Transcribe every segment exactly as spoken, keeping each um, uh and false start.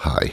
Hi.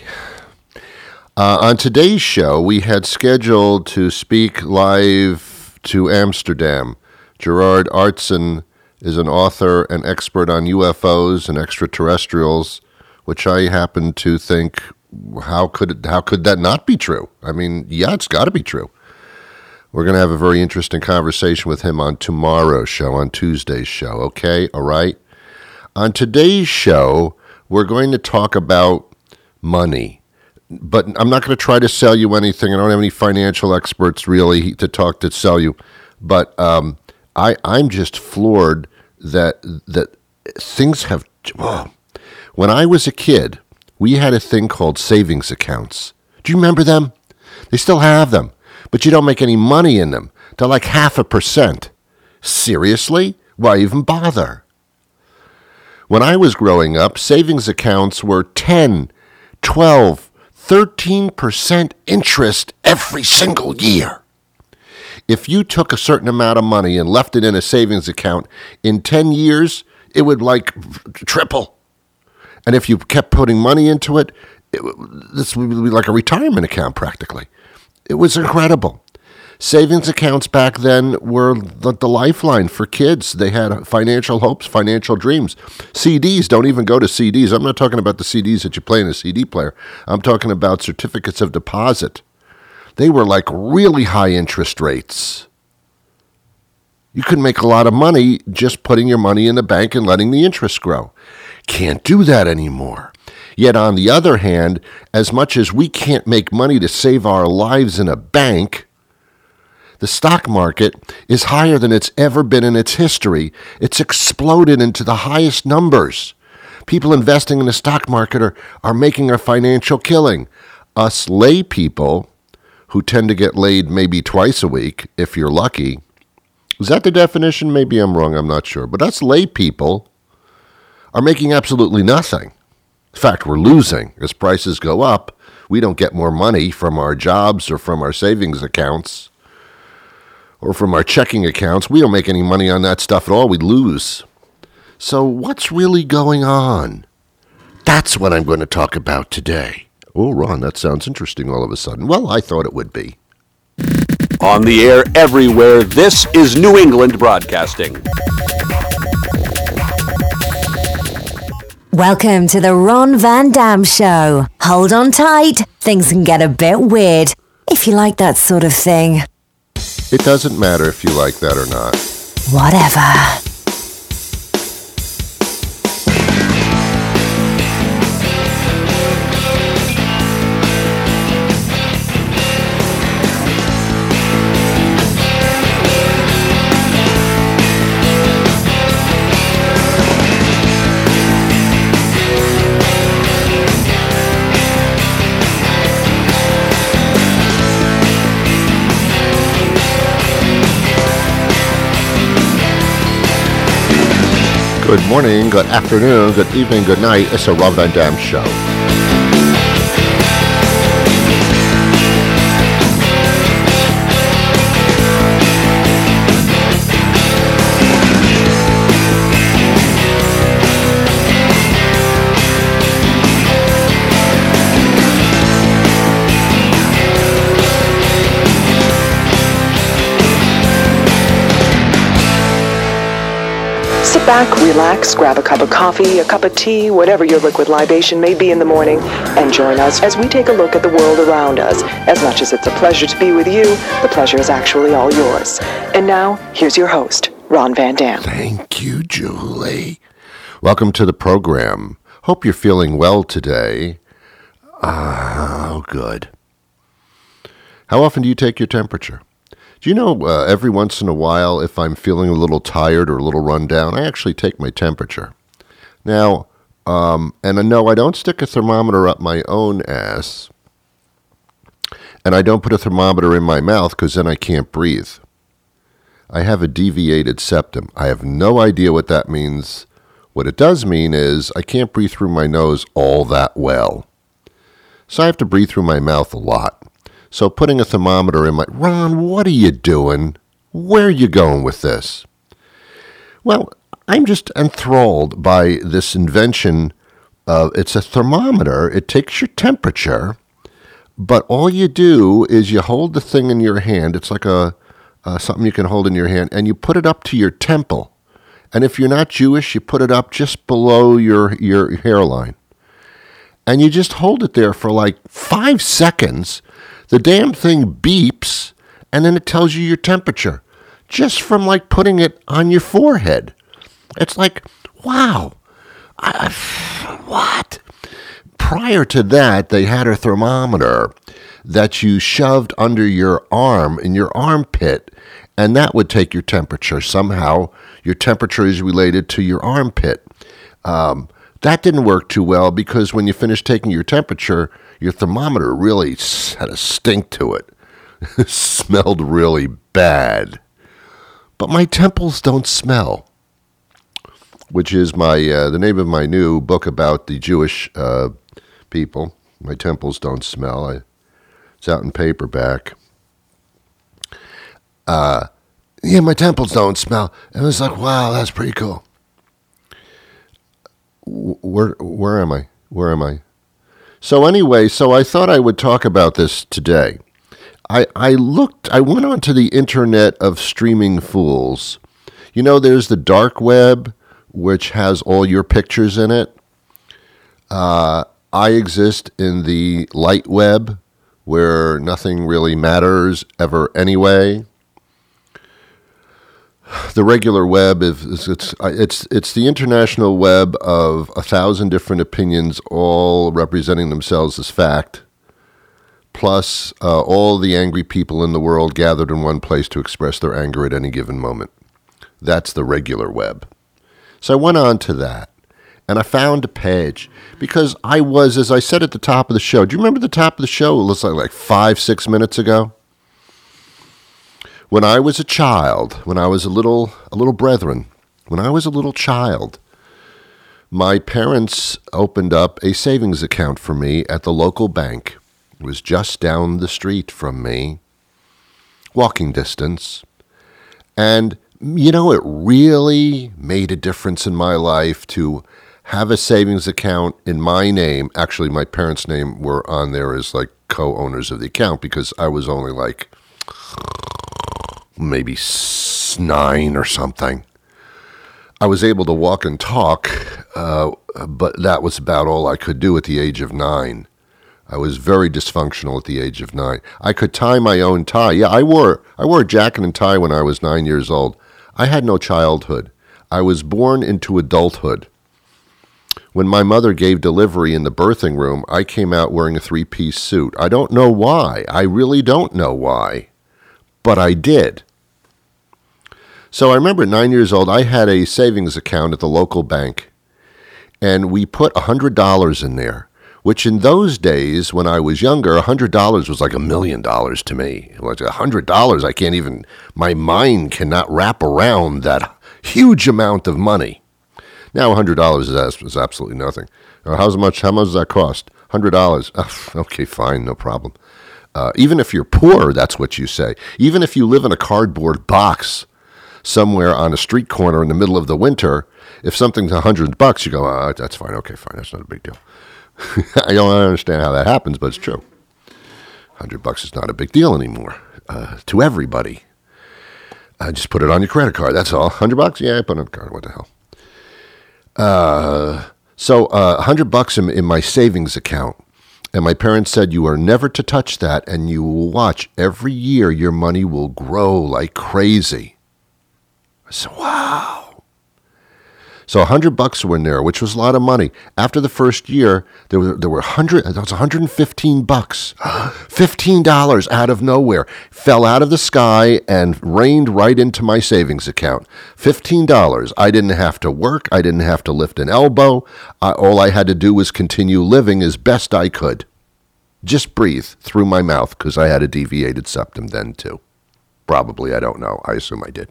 Uh, on today's show, we had scheduled to speak live to Amsterdam. Gerard Artson is an author and expert on U F Os and extraterrestrials, which I happen to think, how could it, how could that not be true? I mean, yeah, it's got to be true. We're going to have a very interesting conversation with him on tomorrow's show, on Tuesday's show, okay? All right? On today's show, we're going to talk about money. But I'm not going to try to sell you anything. I don't have any financial experts really to talk to sell you. But um, I, I'm just floored that that things have... Whoa. When I was a kid, we had a thing called savings accounts. Do you remember them? They still have them. But you don't make any money in them. They're like half a percent. Seriously? Why even bother? When I was growing up, savings accounts were ten, twelve, thirteen percent interest every single year. If you took a certain amount of money and left it in a savings account, in ten years, it would like triple. And if you kept putting money into it, it this would be like a retirement account practically. It was incredible. Savings accounts back then were the, the lifeline for kids. They had financial hopes, financial dreams. C Ds don't even go to C Ds. I'm not talking about the C Ds that you play in a C D player. I'm talking about certificates of deposit. They were like really high interest rates. You could make a lot of money just putting your money in the bank and letting the interest grow. Can't do that anymore. Yet on the other hand, as much as we can't make money to save our lives in a bank, the stock market is higher than it's ever been in its history. It's exploded into the highest numbers. People investing in the stock market are, are making a financial killing. Us lay people, who tend to get laid maybe twice a week, if you're lucky. Is that the definition? Maybe I'm wrong, I'm not sure. But us lay people are making absolutely nothing. In fact, we're losing. As prices go up, we don't get more money from our jobs or from our savings accounts or from our checking accounts. We don't make any money on that stuff at all. We lose. So what's really going on? That's what I'm going to talk about today. Oh, Ron, that sounds interesting all of a sudden. Well, I thought it would be. On the air everywhere, this is New England Broadcasting. Welcome to the Ron Van Dam Show. Hold on tight. Things can get a bit weird, if you like that sort of thing. It doesn't matter if you like that or not. Whatever. Good morning, good afternoon, good evening, good night. It's a Ron Van Dam Show. Sit back, relax, grab a cup of coffee, a cup of tea, whatever your liquid libation may be in the morning, and join us as we take a look at the world around us. As much as it's a pleasure to be with you, the pleasure is actually all yours. And now, here's your host, Ron Van Dam. Thank you, Julie. Welcome to the program. Hope you're feeling well today. Oh, good. How often do you take your temperature? Do you know, uh, every once in a while, if I'm feeling a little tired or a little run down, I actually take my temperature. Now, um, and I know I don't stick a thermometer up my own ass, and I don't put a thermometer in my mouth because then I can't breathe. I have a deviated septum. I have no idea what that means. What it does mean is I can't breathe through my nose all that well. So I have to breathe through my mouth a lot. So putting a thermometer in my... Ron, what are you doing? Where are you going with this? Well, I'm just enthralled by this invention Uh, it's a thermometer. It takes your temperature, but all you do is you hold the thing in your hand. It's like a uh, something you can hold in your hand, and you put it up to your temple. And if you're not Jewish, you put it up just below your, your hairline. And you just hold it there for like five seconds. The damn thing beeps, and then it tells you your temperature. Just from like putting it on your forehead. It's like, wow. I, what? Prior to that, they had a thermometer that you shoved under your arm, in your armpit, and that would take your temperature. Somehow, your temperature is related to your armpit. Um, that didn't work too well because when you finished taking your temperature, your thermometer really had a stink to it. It smelled really bad. But my temples don't smell, which is my uh, the name of my new book about the Jewish uh, people. My temples don't smell. I, it's out in paperback. Uh, yeah, my temples don't smell. And it was like, wow, that's pretty cool. Where where am I? Where am I? So anyway, so I thought I would talk about this today. I, I looked, I went onto the internet of streaming fools. You know, there's the dark web, which has all your pictures in it. Uh, I exist in the light web, where nothing really matters ever anyway. The regular web is it's it's it's the international web of a thousand different opinions, all representing themselves as fact. Plus, uh, all the angry people in the world gathered in one place to express their anger at any given moment. That's the regular web. So I went on to that, and I found a page, because I was, as I said at the top of the show, do you remember the top of the show? It was like, like five, six minutes ago. When I was a child, when I was a little, a little brethren, when I was a little child, my parents opened up a savings account for me at the local bank. It was just down the street from me, walking distance. And, you know, it really made a difference in my life to have a savings account in my name. Actually, my parents' name were on there as like co-owners of the account because I was only like maybe nine or something. I was able to walk and talk, uh, but that was about all I could do at the age of nine. I was very dysfunctional at the age of nine. I could tie my own tie. Yeah, I wore I wore a jacket and tie when I was nine years old. I had no childhood. I was born into adulthood. When my mother gave delivery in the birthing room, I came out wearing a three-piece suit. I don't know why. I really don't know why. But I did. So I remember at nine years old, I had a savings account at the local bank, and we put one hundred dollars in there. Which in those days, when I was younger, one hundred dollars was like a million dollars to me. Like one hundred dollars, I can't even, my mind cannot wrap around that huge amount of money. Now one hundred dollars is, is absolutely nothing. Uh, how's much, how much does that cost? one hundred dollars. Oh, okay, fine, no problem. Uh, even if you're poor, that's what you say. Even if you live in a cardboard box somewhere on a street corner in the middle of the winter, if something's one hundred bucks, you go, oh, that's fine, okay, fine, that's not a big deal. I don't understand how that happens, but it's true. one hundred bucks is not a big deal anymore uh, to everybody. Uh, just put it on your credit card. That's all. one hundred bucks? Yeah, I put it on the card. What the hell? Uh, so uh, one hundred bucks in, in my savings account. And my parents said, you are never to touch that, and you will watch every year your money will grow like crazy. I said, wow. So a hundred bucks were in there, which was a lot of money. After the first year, there were there were hundred. That was one hundred and fifteen bucks, fifteen dollars out of nowhere, fell out of the sky and rained right into my savings account. Fifteen dollars. I didn't have to work. I didn't have to lift an elbow. I, all I had to do was continue living as best I could. Just breathe through my mouth because I had a deviated septum then too. Probably, I don't know. I assume I did.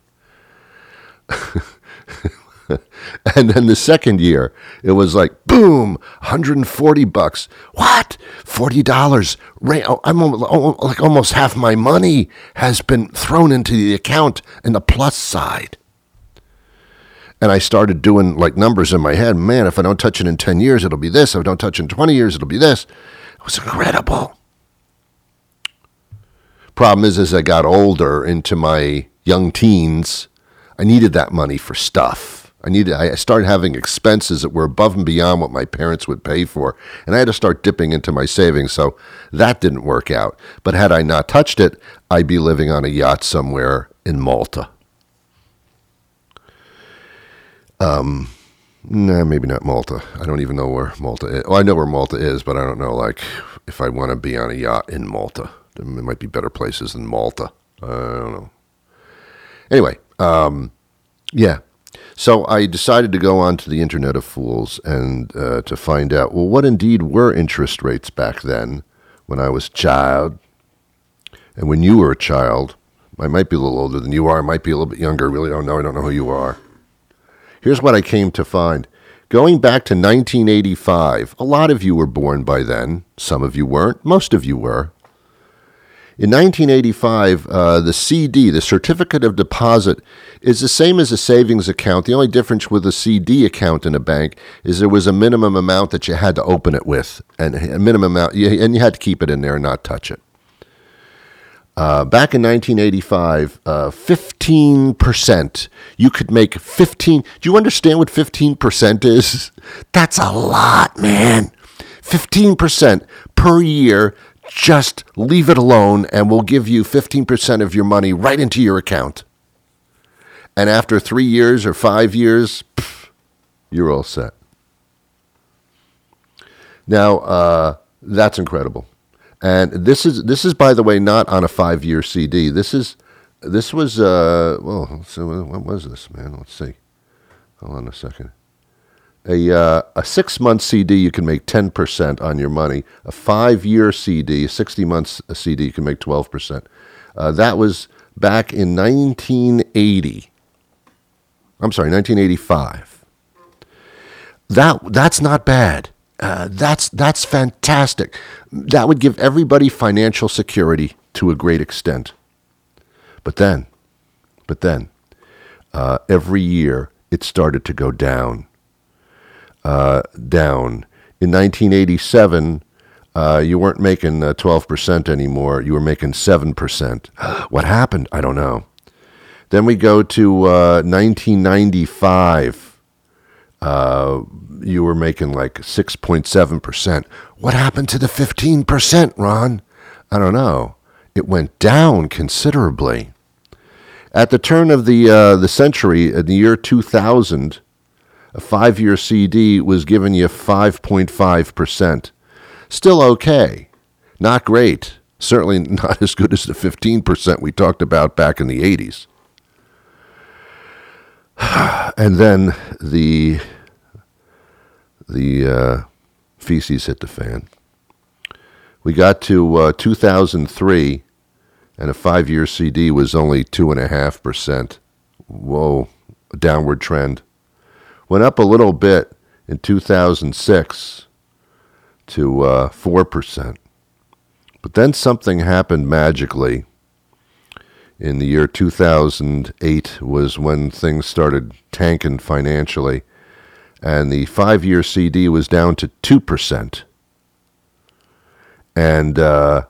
And then the second year, it was like, boom, one hundred forty bucks. What? forty dollars. I'm like almost half my money has been thrown into the account in the plus side. And I started doing like numbers in my head. Man, if I don't touch it in ten years, it'll be this. If I don't touch it in twenty years, it'll be this. It was incredible. Problem is, as I got older into my young teens, I needed that money for stuff. I needed. I started having expenses that were above and beyond what my parents would pay for, and I had to start dipping into my savings, so that didn't work out. But had I not touched it, I'd be living on a yacht somewhere in Malta. Um, nah, maybe not Malta. I don't even know where Malta is. Well, I know where Malta is, but I don't know, like, if I want to be on a yacht in Malta. There might be better places than Malta. I don't know. Anyway, um, yeah. So I decided to go on to the Internet of Fools and uh, to find out, well, what indeed were interest rates back then when I was a child and when you were a child. I might be a little older than you are. I might be a little bit younger. I really don't know. I don't know who you are. Here's what I came to find. Going back to nineteen eighty-five, a lot of you were born by then. Some of you weren't. Most of you were. In nineteen eighty-five, uh, the C D, the Certificate of Deposit, is the same as a savings account. The only difference with a C D account in a bank is there was a minimum amount that you had to open it with, and a minimum amount, and you had to keep it in there and not touch it. Uh, back in nineteen eighty-five, uh, fifteen percent. You could make fifteen. Do you understand what fifteen percent is? That's a lot, man. fifteen percent per year. Just leave it alone, and we'll give you fifteen percent of your money right into your account. And after three years or five years, pff, you're all set. Now, uh, that's incredible. And this is, this is, by the way, not on a five-year C D. This is, this was, uh, well, so what was this, man? Let's see. Hold on a second. A uh, a six-month C D, you can make ten percent on your money. A five-year C D, a sixty-month C D, you can make twelve percent. Uh, that was back in nineteen eighty. I'm sorry, nineteen eighty-five. That that's not bad. Uh, that's that's fantastic. That would give everybody financial security to a great extent. But then, but then, uh, every year it started to go down. Uh, down. In nineteen eighty-seven, uh, you weren't making uh, twelve percent anymore. You were making seven percent. What happened? I don't know. Then we go to uh, nineteen ninety-five. Uh, you were making like six point seven percent. What happened to the fifteen percent, Ron? I don't know. It went down considerably. At the turn of the uh, the century, in the year two thousand, a five-year C D was giving you five point five percent. Still okay. Not great. Certainly not as good as the fifteen percent we talked about back in the eighties. And then the the uh, feces hit the fan. We got to uh, two thousand three, and a five-year C D was only two point five percent. Whoa, a downward trend. Went up a little bit in two thousand six to uh, four percent. But then something happened magically. In the year two thousand eight was when things started tanking financially, and the five-year C D was down to two percent. And uh,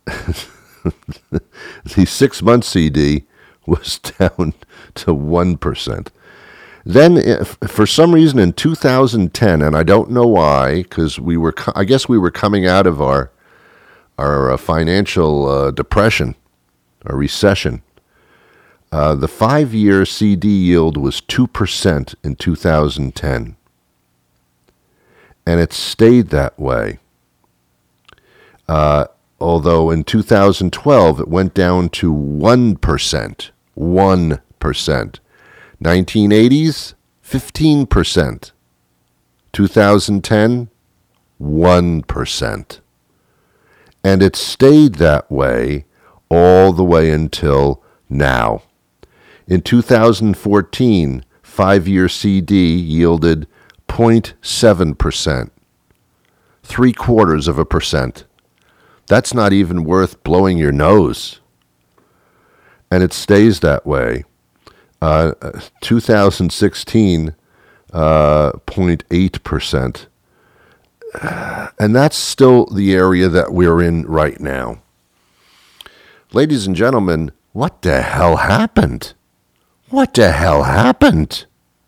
the six-month C D was down to one percent. Then, if, for some reason, in two thousand ten, and I don't know why, because we were, I guess we were coming out of our our uh, financial uh, depression, a recession. Uh, the five-year C D yield was two percent in two thousand ten, and it stayed that way. Uh, although in two thousand twelve, it went down to one percent. one percent. nineteen eighties, fifteen percent. two thousand ten, one percent. And it stayed that way all the way until now. In two thousand fourteen, five-year C D yielded zero point seven percent. Three quarters of a percent. That's not even worth blowing your nose. And it stays that way. Uh, two thousand sixteen, uh, zero point eight percent. Uh, and that's still the area that we're in right now. Ladies and gentlemen, what the hell happened? What the hell happened?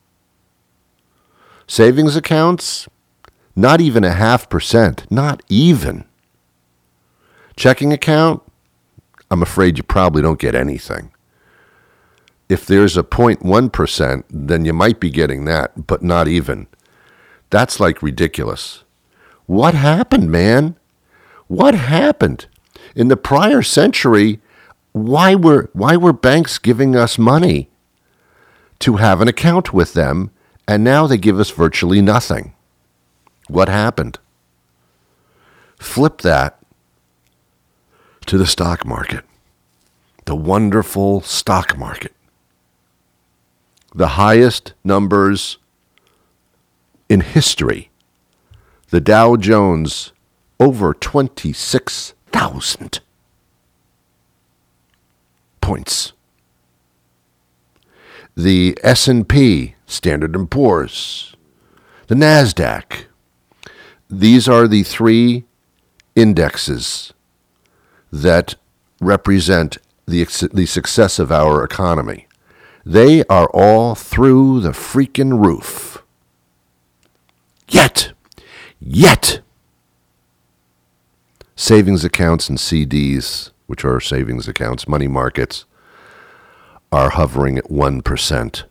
Savings accounts, not even a half percent, not even. Checking account, I'm afraid you probably don't get anything. If there's a zero point one percent, then you might be getting that, but not even. That's like ridiculous. What happened, man? What happened? In the prior century, why were why were banks giving us money to have an account with them, and now they give us virtually nothing? What happened? Flip that to the stock market, the wonderful stock market. The highest numbers in history. The Dow Jones, over twenty-six thousand points. The S and P, Standard and Poor's, the NASDAQ. These are the three indexes that represent the, the success of our economy. They are all through the freaking roof. Yet, yet, savings accounts and C Ds, which are savings accounts, money markets, are hovering at one percent.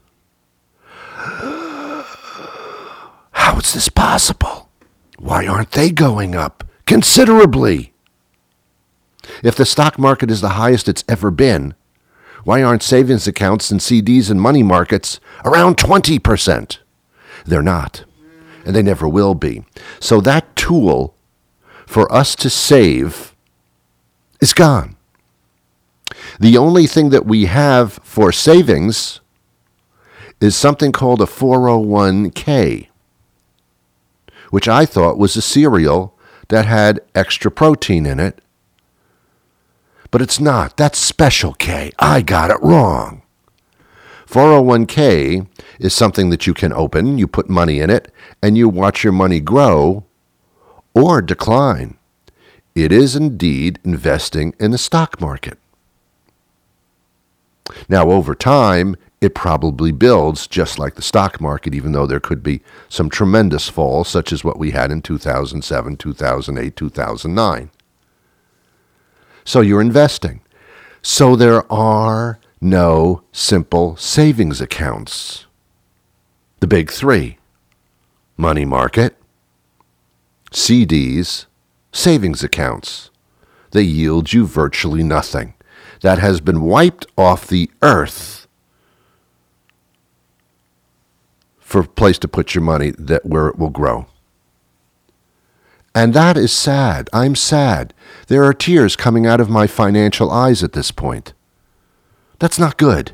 How is this possible? Why aren't they going up considerably? If the stock market is the highest it's ever been, why aren't savings accounts and C Ds and money markets around twenty percent? They're not, and they never will be. So that tool for us to save is gone. The only thing that we have for savings is something called a four oh one k, which I thought was a cereal that had extra protein in it. But it's not. That's Special K. I got it wrong. four oh one k is something that you can open, you put money in it, and you watch your money grow or decline. It is indeed investing in the stock market. Now, over time, it probably builds just like the stock market, even though there could be some tremendous falls, such as what we had in two thousand seven, two thousand eight, two thousand nine. So you're investing. So there are no simple savings accounts. The big three: money market, C Ds, savings accounts. They yield you virtually nothing. That has been wiped off the earth for a place to put your money that where it will grow. And that is sad. I'm sad. There are tears coming out of my financial eyes at this point. That's not good.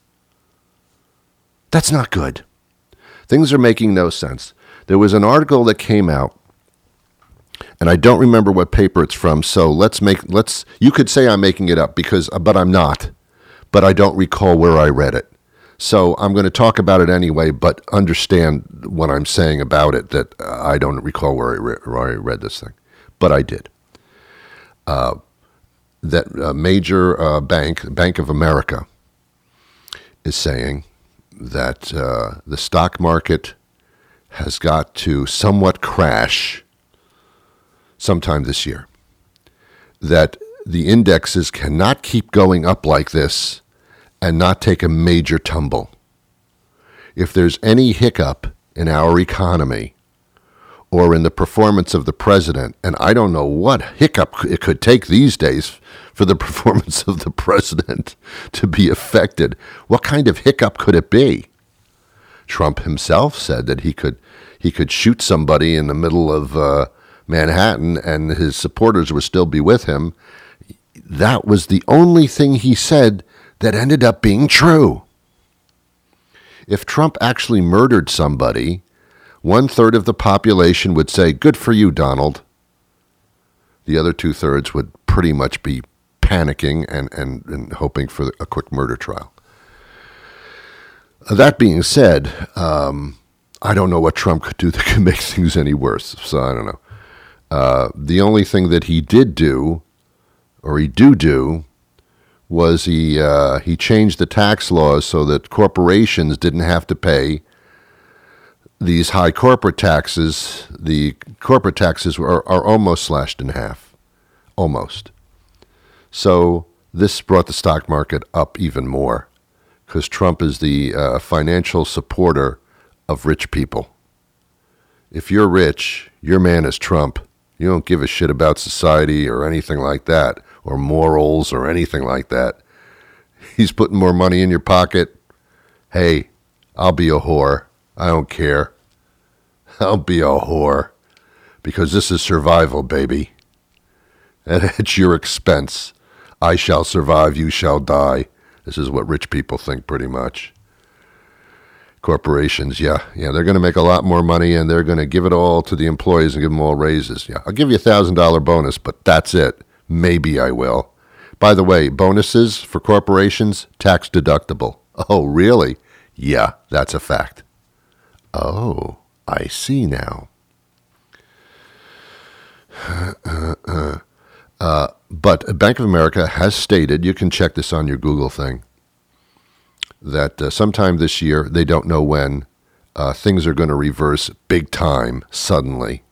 That's not good. Things are making no sense. There was an article that came out, and I don't remember what paper it's from, so let's make, let's, you could say I'm making it up, because, but I'm not. But I don't recall where I read it. So I'm going to talk about it anyway, but understand what I'm saying about it, that uh, I don't recall where I, re- where I read this thing. But I did. Uh, that a major uh, bank, Bank of America, is saying that uh, the stock market has got to somewhat crash sometime this year. That the indexes cannot keep going up like this and not take a major tumble. If there's any hiccup in our economy or in the performance of the president, and I don't know what hiccup it could take these days for the performance of the president to be affected, what kind of hiccup could it be? Trump himself said that he could he could shoot somebody in the middle of uh, Manhattan and his supporters would still be with him. That was the only thing he said that ended up being true. If Trump actually murdered somebody, one third of the population would say, "Good for you, Donald." The other two thirds would pretty much be panicking and, and, and hoping for a quick murder trial. That being said, um, I don't know what Trump could do that could make things any worse. So I don't know. Uh, the only thing that he did do, or he do do, was he uh, he changed the tax laws so that corporations didn't have to pay these high corporate taxes. The corporate taxes are, are almost slashed in half, almost. So this brought the stock market up even more because Trump is the uh, financial supporter of rich people. If you're rich, your man is Trump. You don't give a shit about society or anything like that, or morals or anything like that. He's putting more money in your pocket. Hey, I'll be a whore. I don't care. I'll be a whore because this is survival, baby. And at your expense. I shall survive, you shall die. This is what rich people think pretty much. Corporations, yeah, yeah, they're going to make a lot more money and they're going to give it all to the employees and give them all raises. Yeah, I'll give you a one thousand dollars bonus, but that's it. Maybe I will. By the way, bonuses for corporations, tax deductible. Oh, really? Yeah, that's a fact. Oh, I see now. uh, uh, uh, but Bank of America has stated, you can check this on your Google thing, that uh, sometime this year, they don't know when, uh, things are going to reverse big time, suddenly.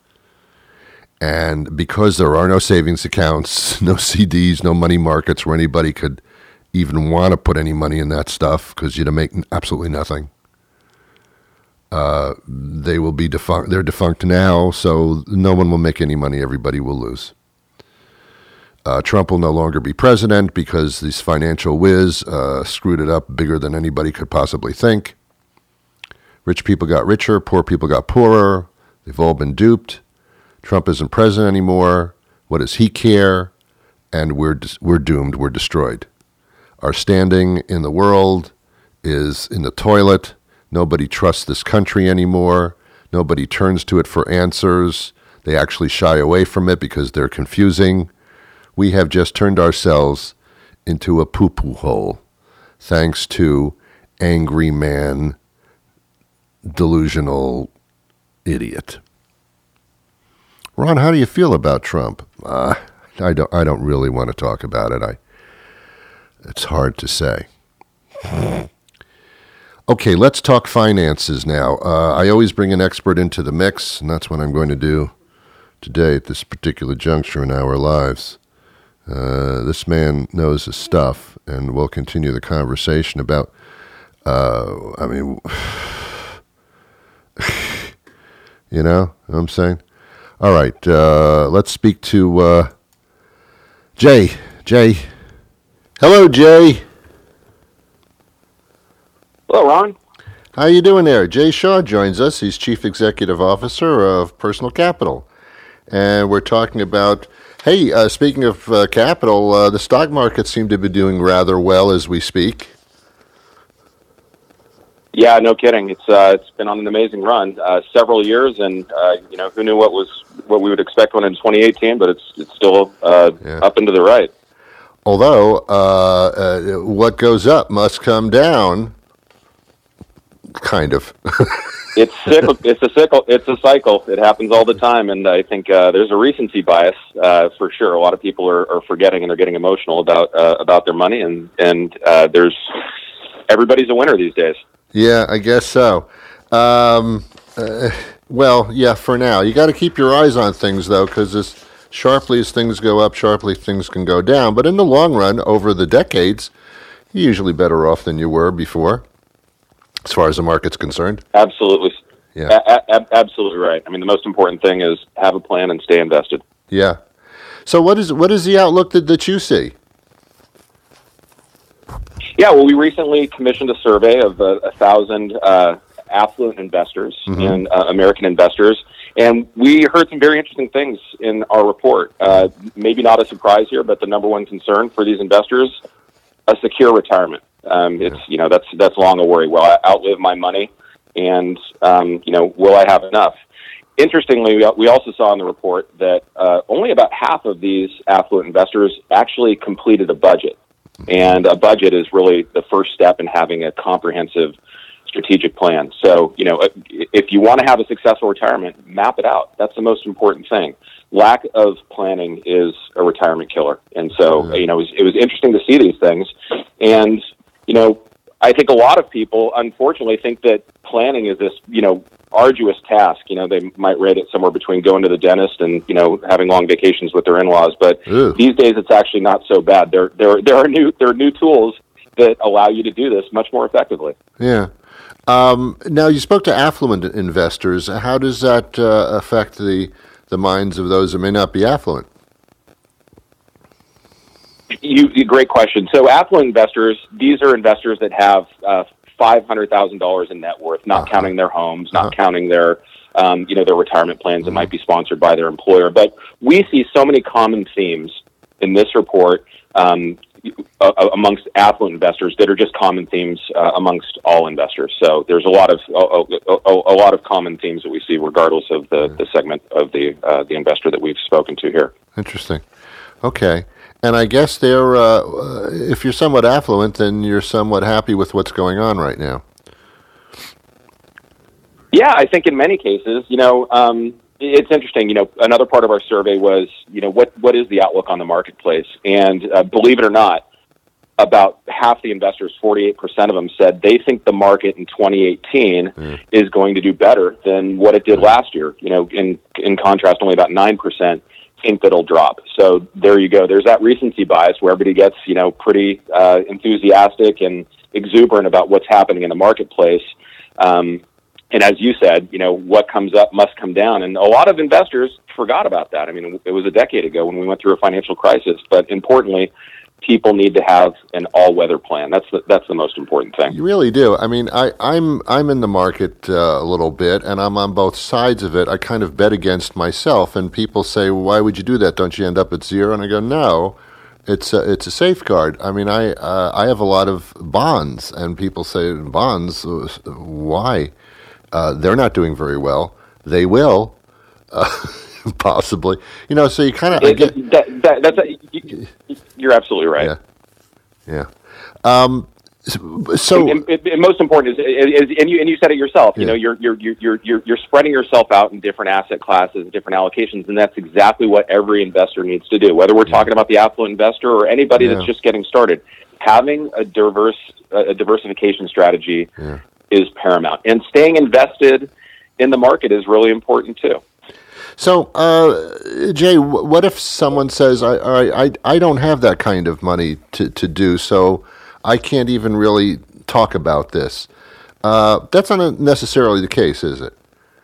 And because there are no savings accounts, no C Ds, no money markets where anybody could even want to put any money in that stuff because you'd make absolutely nothing. Uh, they will be defunct. They're defunct now, so no one will make any money. Everybody will lose. Uh, Trump will no longer be president because this financial whiz uh, screwed it up bigger than anybody could possibly think. Rich people got richer, poor people got poorer. They've all been duped. Trump isn't president anymore. What does he care? And we're we're doomed. We're destroyed. Our standing in the world is in the toilet. Nobody trusts this country anymore. Nobody turns to it for answers. They actually shy away from it because they're confusing. We have just turned ourselves into a poo-poo hole, thanks to angry man, delusional idiot. Ron, how do you feel about Trump? Uh, I don't. I don't really want to talk about it. I. It's hard to say. Okay, let's talk finances now. Uh, I always bring an expert into the mix, and that's what I'm going to do today at this particular juncture in our lives. Uh, this man knows his stuff, and we'll continue the conversation about, uh, I mean, you know what I'm saying? All right, uh, let's speak to uh, Jay. Jay. Hello, Jay. Hello, Ron. How you doing there? Jay Shaw joins us. He's Chief Executive Officer of Personal Capital. And we're talking about, hey, uh, speaking of uh, capital, uh, the stock market seemed to be doing rather well as we speak. Yeah, no kidding. It's uh, it's been on an amazing run, uh, several years, and uh, you know, who knew what was what we would expect when in twenty eighteen, but it's it's still uh, yeah. up and to the right. Although uh, uh, what goes up must come down. Kind of. It's cycle. It's a cycle. It's a cycle. It happens all the time, and I think uh, there's a recency bias uh, for sure. A lot of people are, are forgetting and they're getting emotional about uh, about their money, and and uh, there's everybody's a winner these days. Yeah, I guess so. Um, uh, well, yeah, for now. You got to keep your eyes on things though, because as sharply as things go up, sharply things can go down. But in the long run, over the decades, you're usually better off than you were before. As far as the market's concerned? Absolutely. Yeah. A- a- absolutely right. I mean, the most important thing is have a plan and stay invested. Yeah. So what is what is the outlook that, that you see? Yeah, well, we recently commissioned a survey of uh, a thousand uh, affluent investors mm-hmm. and uh, American investors, and we heard some very interesting things in our report. Uh, maybe not a surprise here, but the number one concern for these investors, a secure retirement. Um, it's, you know, that's, that's long a worry. Will I outlive my money? And, um, you know, will I have enough? Interestingly, we, we also saw in the report that uh, only about half of these affluent investors actually completed a budget. And a budget is really the first step in having a comprehensive strategic plan. So, you know, if you want to have a successful retirement, map it out. That's the most important thing. Lack of planning is a retirement killer. And so, you know, it was, it was interesting to see these things. And, you know, I think a lot of people, unfortunately, think that planning is this, you know, arduous task. You know, they might rate it somewhere between going to the dentist and, you know, having long vacations with their in-laws. But Ew. These days, it's actually not so bad. There, there, there are new, there are new tools that allow you to do this much more effectively. Yeah. Um, now, you spoke to affluent investors. How does that uh, affect the the minds of those that may not be affluent? You, you great question. So, affluent investors, these are investors that have uh, five hundred thousand dollars in net worth, not uh-huh. counting their homes, not uh-huh. counting their, um, you know, their retirement plans that uh-huh. might be sponsored by their employer. But we see so many common themes in this report um, uh, amongst affluent investors that are just common themes uh, amongst all investors. So there's a lot of a, a, a lot of common themes that we see, regardless of the, the segment of the uh, the investor that we've spoken to here. Interesting. Okay. And I guess they're, uh, if you're somewhat affluent, then you're somewhat happy with what's going on right now. Yeah, I think in many cases, you know, um, it's interesting. You know, another part of our survey was, you know, what, what is the outlook on the marketplace? And uh, believe it or not, about half the investors, forty-eight percent of them, said they think the market in twenty eighteen mm. is going to do better than what it did mm. last year. You know, in in contrast, only about nine percent think that it'll drop. So there you go. There's that recency bias where everybody gets, you know, pretty uh, enthusiastic and exuberant about what's happening in the marketplace. Um, and as you said, you know, what comes up must come down. And a lot of investors forgot about that. I mean, it was a decade ago when we went through a financial crisis. But importantly, people need to have an all-weather plan. That's the, that's the most important thing. You really do. I mean, I, I'm I'm in the market uh, a little bit, and I'm on both sides of it. I kind of bet against myself, and people say, well, why would you do that? Don't you end up at zero? And I go, no, it's a, it's a safeguard. I mean, I uh, I have a lot of bonds, and people say, bonds? Why? Uh, they're not doing very well. They will. Uh, Possibly, you know. So you kind of that, that, that's a, you, you're absolutely right. Yeah, yeah. Um, so, and, and, and most important is, is, is, and you and you said it yourself. You yeah. know, you're you're you're you're you're spreading yourself out in different asset classes, different allocations, and that's exactly what every investor needs to do. Whether we're talking about the affluent investor or anybody yeah. that's just getting started, having a diverse a diversification strategy yeah. is paramount, and staying invested in the market is really important too. So, uh, Jay, what if someone says, I, I, I, I don't have that kind of money to, to do, so I can't even really talk about this? Uh, that's not necessarily the case, is it?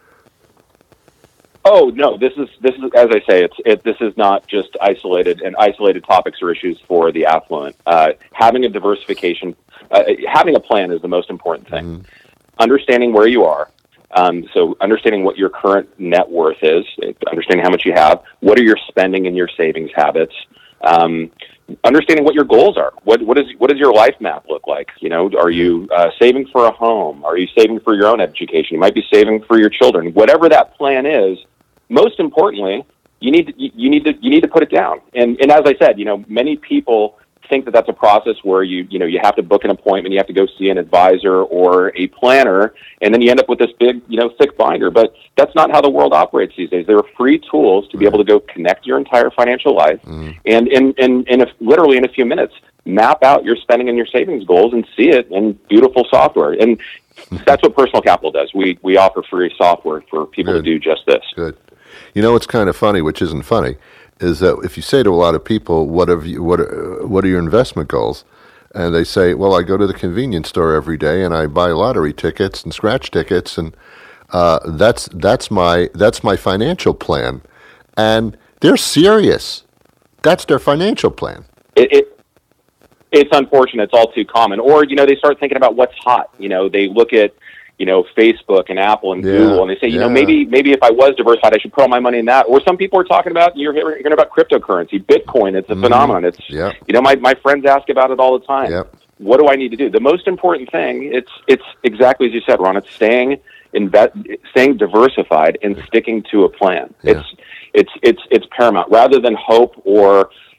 Oh, no, this is, this is as I say, it's it, this is not just isolated and isolated topics or issues for the affluent. Uh, having a diversification, uh, having a plan is the most important thing. Mm-hmm. Understanding where you are. Um, so understanding what your current net worth is, understanding how much you have, what are your spending and your savings habits, um, understanding what your goals are. What what is what does your life map look like? You know, are you uh, saving for a home? Are you saving for your own education? You might be saving for your children. Whatever that plan is, most importantly, you need to, you need to you need to put it down. And and as I said, you know, many people think that that's a process where you you know you have to book an appointment, you have to go see an advisor or a planner, and then you end up with this big you know thick binder. But that's not how the world operates these days. There are free tools to be able to go connect your entire financial life, mm. and in in in a, literally in a few minutes map out your spending and your savings goals and see it in beautiful software. And that's what Personal Capital does. We we offer free software for people Good. to do just this. Good. You know, it's kind of funny, which isn't funny, is that if you say to a lot of people, what have you, what are, what are your investment goals? And they say, well, I go to the convenience store every day and I buy lottery tickets and scratch tickets, and uh, that's that's my that's my financial plan. And they're serious. That's their financial plan. It, it it's unfortunate. It's all too common. Or, you know, they start thinking about what's hot. You know, they look at you know, Facebook and Apple and yeah, Google, and they say, you yeah. know, maybe maybe if I was diversified, I should put all my money in that. Or some people are talking about, you're hearing about cryptocurrency, Bitcoin. It's a mm, phenomenon. It's, yeah. you know, my, my friends ask about it all the time. Yep. What do I need to do? The most important thing, it's it's exactly as you said, Ron, it's staying inve- staying diversified and sticking to a plan. Yeah. It's it's it's it's paramount. Rather than hope or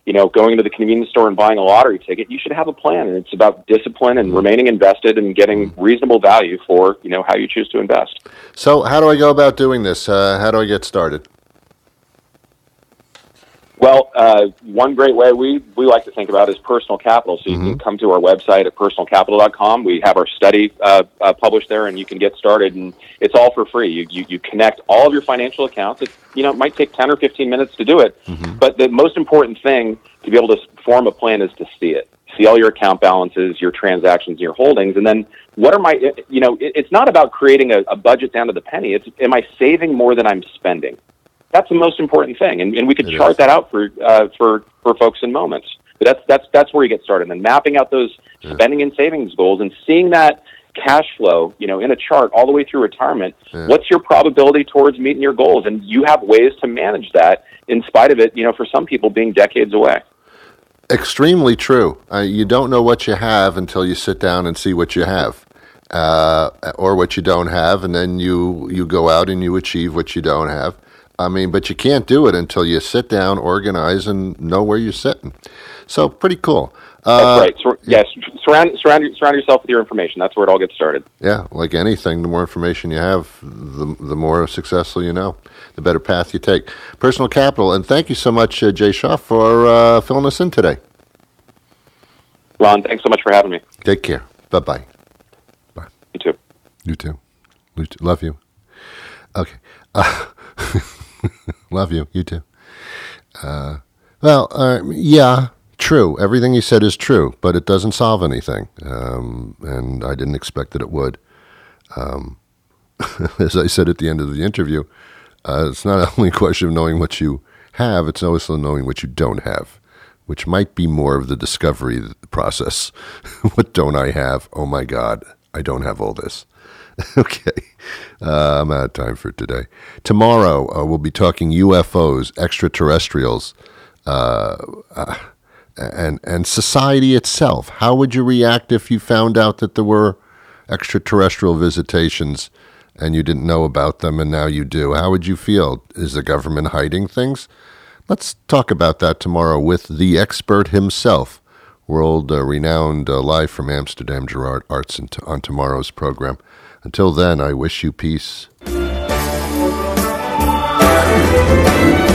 you know, going to the convenience store and buying a lottery ticket. You should have a plan, and it's about discipline and remaining invested and getting reasonable value for, you know, how you choose to invest. So how do I go about doing this? Uh, how do I get started? Well, uh, one great way we, we like to think about is personal capital. So you mm-hmm. can come to our website at personal capital dot com. We have our study uh, uh, published there, and you can get started. And it's all for free. You, you, you connect all of your financial accounts. It, you know, it might take ten or fifteen minutes to do it. Mm-hmm. But the most important thing to be able to form a plan is to see it. See all your account balances, your transactions, your holdings. And then what are my, you know, it, it's not about creating a, a budget down to the penny. It's, am I saving more than I'm spending? That's the most important thing, and, and we could it chart is. that out for uh, for for folks in moments. But that's that's that's where you get started. And then mapping out those yeah. spending and savings goals, and seeing that cash flow, you know, in a chart all the way through retirement. Yeah. What's your probability towards meeting your goals? And you have ways to manage that, in spite of it, you know, for some people being decades away. Extremely true. Uh, you don't know what you have until you sit down and see what you have, uh, or what you don't have, and then you you go out and you achieve what you don't have. I mean, but you can't do it until you sit down, organize, and know where you're sitting. So, pretty cool. Uh, That's right. So, yes, surround, surround surround yourself with your information. That's where it all gets started. Yeah, like anything, the more information you have, the the more successful you know, the better path you take. Personal Capital, and thank you so much, uh, Jay Shaw, for uh, filling us in today. Ron, thanks so much for having me. Take care. Bye-bye. Bye. You too. You too. You too. Love you. Okay. Uh, Love you. You too. Uh, well, uh, yeah, true. Everything you said is true, but it doesn't solve anything. Um, and I didn't expect that it would. Um, as I said at the end of the interview, uh, it's not only a question of knowing what you have, it's also knowing what you don't have, which might be more of the discovery process. What don't I have? Oh, my God, I don't have all this. Okay, uh, I'm out of time for today. Tomorrow, uh, we'll be talking U F Os, extraterrestrials, uh, uh, and and society itself. How would you react if you found out that there were extraterrestrial visitations and you didn't know about them and now you do? How would you feel? Is the government hiding things? Let's talk about that tomorrow with the expert himself, world-renowned, uh, live from Amsterdam, Gerard Artson, t- on tomorrow's program. Until then, I wish you peace.